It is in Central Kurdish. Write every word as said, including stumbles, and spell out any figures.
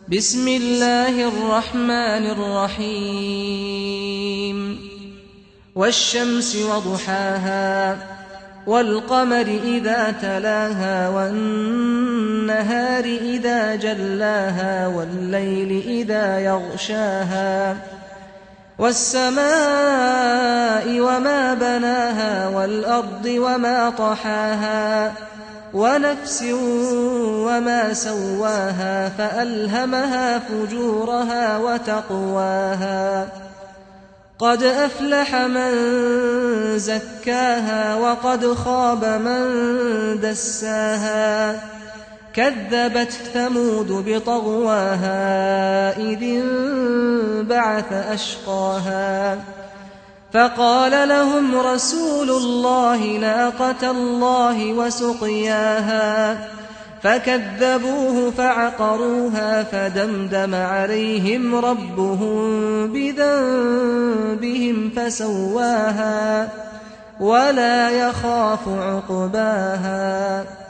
بسم الله الرحمن الرحيم والشمس وضحاها والقمر إذا تلاها والنهار إذا جلاها والليل إذا يغشاها والسماء وما بناها والأرض وما طحاها ونفس وما سواها فألهمها فجورها وتقواها قد أفلح من زكاها وقد خاب من دساها كذبت ثمود بطغواها إذ انبعث أشقاها فقال لهم رسول الله ناقة الله وسقياها فكذبوه فعقروها فدمدم عليهم ربهم بذنبهم فسواها ولا يخاف عقباها.